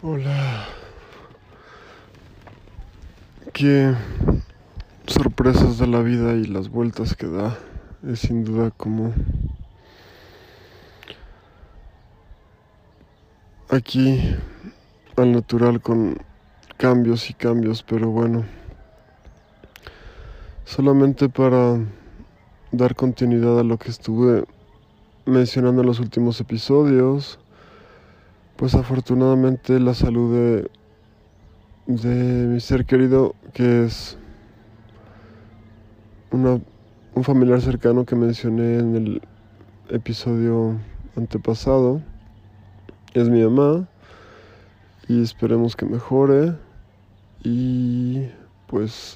Hola, qué sorpresas de la vida y las vueltas que da. Es sin duda como aquí al natural con cambios y cambios, pero bueno, solamente para dar continuidad a lo que estuve mencionando en los últimos episodios, pues afortunadamente la salud de mi ser querido, que es una, un familiar cercano que mencioné en el episodio antepasado, es mi mamá y esperemos que mejore y pues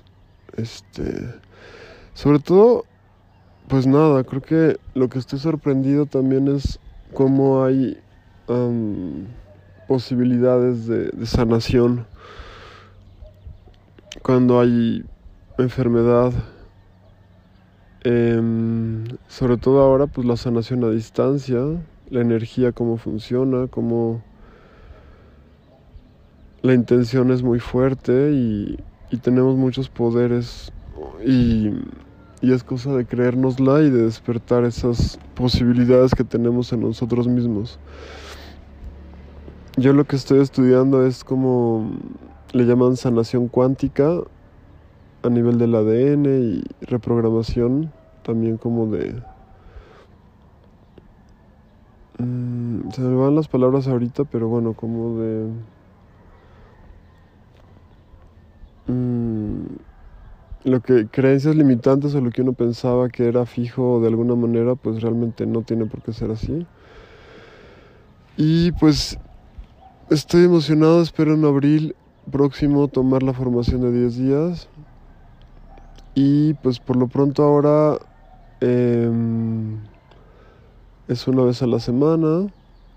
sobre todo pues nada, creo que lo que estoy sorprendido también es cómo hay posibilidades de sanación cuando hay enfermedad. Sobre todo ahora, pues la sanación a distancia, la energía, cómo funciona, cómo la intención es muy fuerte y tenemos muchos poderes y, y es cosa de creérnosla y de despertar esas posibilidades que tenemos en nosotros mismos. Yo lo que estoy estudiando es como le llaman sanación cuántica a nivel del ADN y reprogramación, también como de... se me van las palabras ahorita, pero bueno, como de... lo que creencias limitantes o lo que uno pensaba que era fijo de alguna manera, pues realmente no tiene por qué ser así. Y pues estoy emocionado, espero en abril próximo tomar la formación de 10 días. Y pues por lo pronto ahora es una vez a la semana.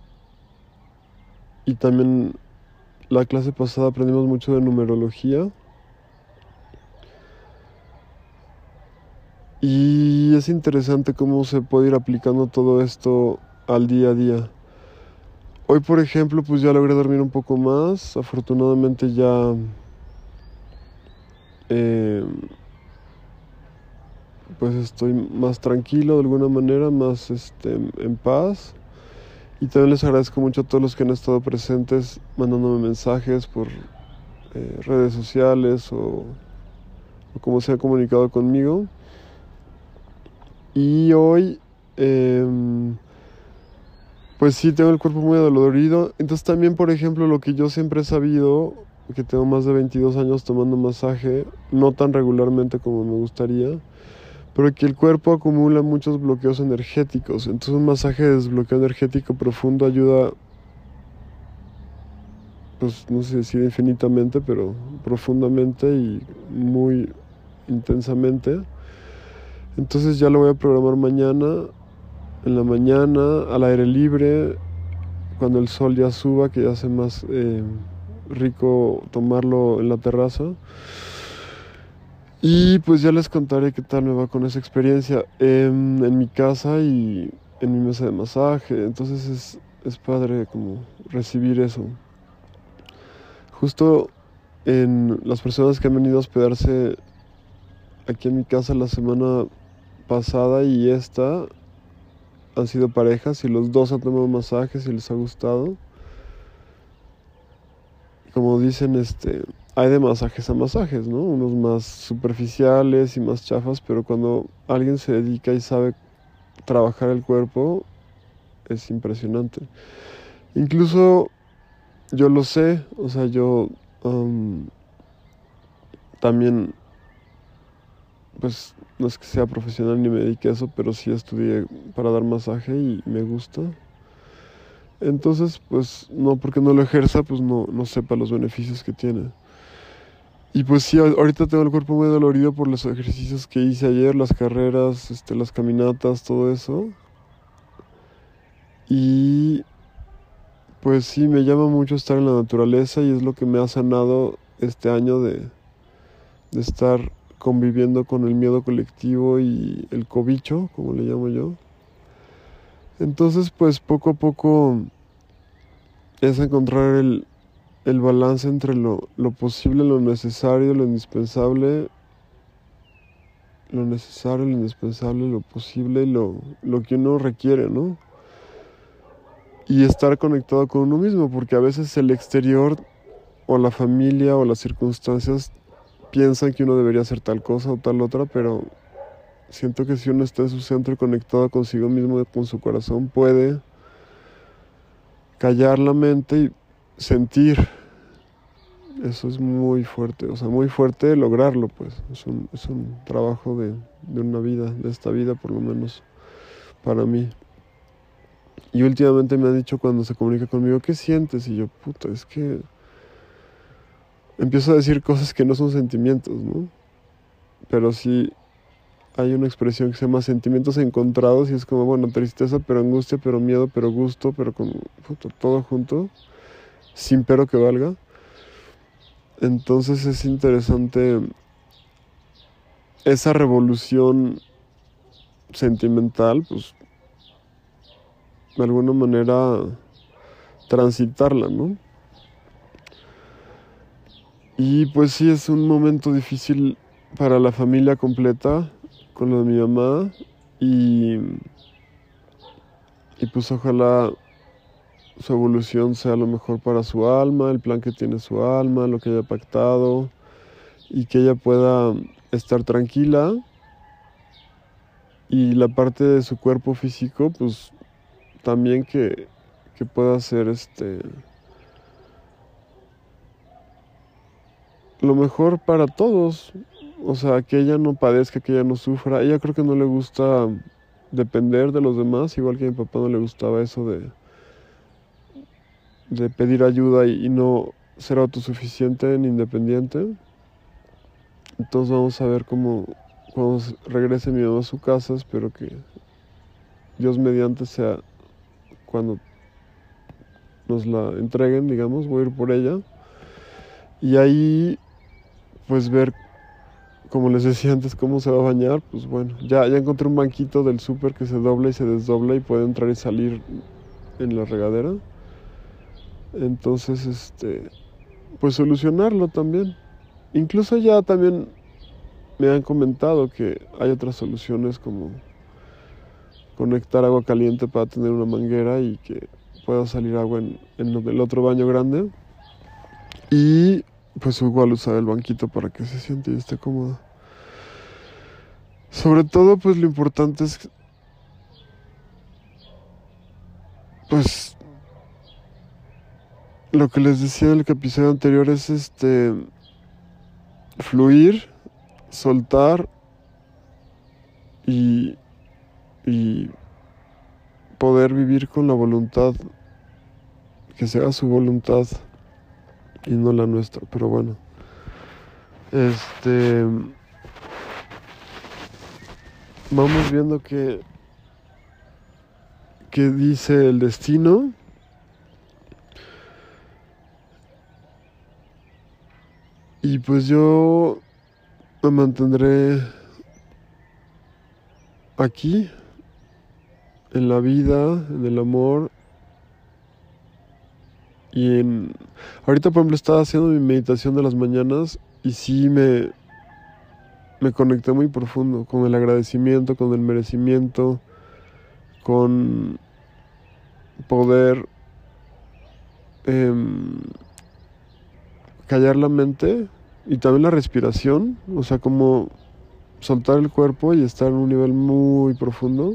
Y también la clase pasada aprendimos mucho de numerología. Y es interesante cómo se puede ir aplicando todo esto al día a día. Hoy, por ejemplo, pues ya logré dormir un poco más. Afortunadamente ya eh, pues estoy más tranquilo de alguna manera, más en paz. Y también les agradezco mucho a todos los que han estado presentes, mandándome mensajes por redes sociales o como se han comunicado conmigo. Y hoy pues sí, tengo el cuerpo muy adolorido. Entonces también, por ejemplo, lo que yo siempre he sabido, que tengo más de 22 años tomando masaje, no tan regularmente como me gustaría, pero que el cuerpo acumula muchos bloqueos energéticos. Entonces un masaje de desbloqueo energético profundo ayuda, pues no sé decir infinitamente, pero profundamente y muy intensamente. Entonces ya lo voy a programar mañana, en la mañana, al aire libre, cuando el sol ya suba, que ya hace más rico tomarlo en la terraza. Y pues ya les contaré qué tal me va con esa experiencia en mi casa y en mi mesa de masaje. Entonces es padre como recibir eso. Justo en las personas que han venido a hospedarse aquí en mi casa la semana pasada y esta han sido parejas y los dos han tomado masajes y les ha gustado. Como dicen, hay de masajes a masajes, ¿no? Unos más superficiales y más chafas, pero cuando alguien se dedica y sabe trabajar el cuerpo, es impresionante. Incluso yo lo sé, o sea, yo también, pues no es que sea profesional ni me dedique a eso, pero sí estudié para dar masaje y me gusta. Entonces, pues no porque no lo ejerza, pues no sepa los beneficios que tiene. Y pues sí, ahorita tengo el cuerpo muy dolorido por los ejercicios que hice ayer, las carreras, las caminatas, todo eso. Y pues sí, me llama mucho estar en la naturaleza y es lo que me ha sanado este año de estar conviviendo con el miedo colectivo y el cobicho, como le llamo yo. Entonces, pues poco a poco es encontrar el balance entre lo posible, lo necesario, lo indispensable, lo posible y lo que uno requiere, ¿no? Y estar conectado con uno mismo, porque a veces el exterior o la familia o las circunstancias piensan que uno debería hacer tal cosa o tal otra, pero siento que si uno está en su centro y conectado consigo mismo, con su corazón, puede callar la mente y sentir. Eso es muy fuerte, o sea, muy fuerte lograrlo, pues. Es un trabajo de una vida, de esta vida por lo menos para mí. Y últimamente me han dicho cuando se comunica conmigo, ¿qué sientes? Y yo, puta, es que empiezo a decir cosas que no son sentimientos, ¿no? Pero sí hay una expresión que se llama sentimientos encontrados y es como, bueno, tristeza, pero angustia, pero miedo, pero gusto, pero con puta, todo junto, sin pero que valga. Entonces es interesante esa revolución sentimental, pues de alguna manera transitarla, ¿no? Y pues sí, es un momento difícil para la familia completa, con lo de mi mamá, y, y pues ojalá su evolución sea lo mejor para su alma, el plan que tiene su alma, lo que haya pactado, y que ella pueda estar tranquila, y la parte de su cuerpo físico, pues también que pueda ser lo mejor para todos. O sea, que ella no padezca, que ella no sufra. Ella creo que no le gusta depender de los demás, igual que a mi papá no le gustaba eso de pedir ayuda y no ser autosuficiente ni independiente. Entonces vamos a ver cómo cuando regrese mi mamá a su casa, espero que Dios mediante sea cuando nos la entreguen, digamos, voy a ir por ella. Y ahí pues ver, como les decía antes, cómo se va a bañar, pues bueno, ya encontré un banquito del súper que se dobla y se desdobla y puede entrar y salir en la regadera. Entonces, pues solucionarlo también. Incluso ya también me han comentado que hay otras soluciones como conectar agua caliente para tener una manguera y que pueda salir agua en el otro baño grande. Y pues igual usar el banquito para que se siente y esté cómoda. Sobre todo, pues lo importante es, pues, lo que les decía en el episodio anterior es fluir, soltar y, y poder vivir con la voluntad, que sea su voluntad y no la nuestra. Pero bueno, vamos viendo qué dice el destino. Y pues yo me mantendré aquí, en la vida, en el amor. Ahorita, por ejemplo, estaba haciendo mi meditación de las mañanas y sí me conecté muy profundo con el agradecimiento, con el merecimiento, con poder callar la mente y también la respiración, o sea, como soltar el cuerpo y estar en un nivel muy profundo.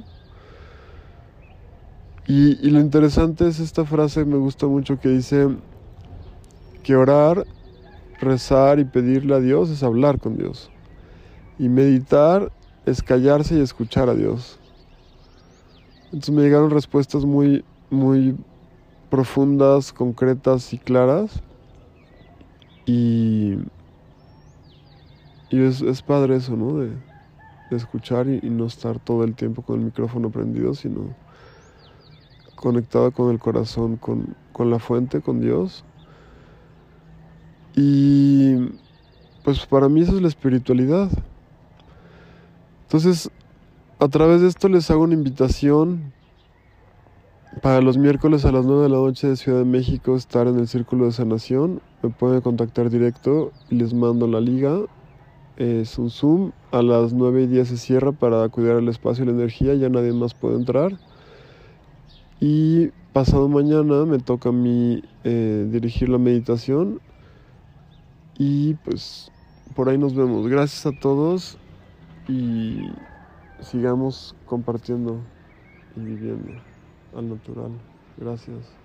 Y lo interesante es esta frase, me gusta mucho, que dice que orar, rezar y pedirle a Dios es hablar con Dios. Y meditar es callarse y escuchar a Dios. Entonces me llegaron respuestas muy, muy profundas, concretas y claras. Y es padre eso, ¿no? De escuchar y no estar todo el tiempo con el micrófono prendido, sino conectado con el corazón, con la fuente, con Dios. Y pues para mí eso es la espiritualidad. Entonces, a través de esto les hago una invitación Para los miércoles a las 9 de la noche de Ciudad de México estar en el Círculo de Sanación, me pueden contactar directo y les mando la liga. Es un Zoom, a las 9:10 se cierra para cuidar el espacio y la energía, ya nadie más puede entrar. Y pasado mañana me toca a mí dirigir la meditación y pues por ahí nos vemos. Gracias a todos y sigamos compartiendo y viviendo al natural. Gracias.